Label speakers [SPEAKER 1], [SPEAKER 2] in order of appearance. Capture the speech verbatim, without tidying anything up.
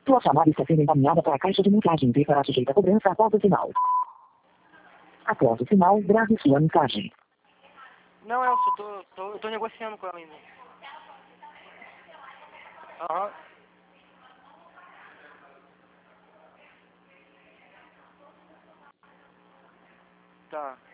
[SPEAKER 1] Sua chamada está sendo encaminhada para a caixa de mensagem e será sujeita a cobrança após o sinal. Após o sinal, grave sua mensagem.
[SPEAKER 2] Não, Elcio, eu tô, tô, eu tô negociando com ela ainda. Aham. Tá.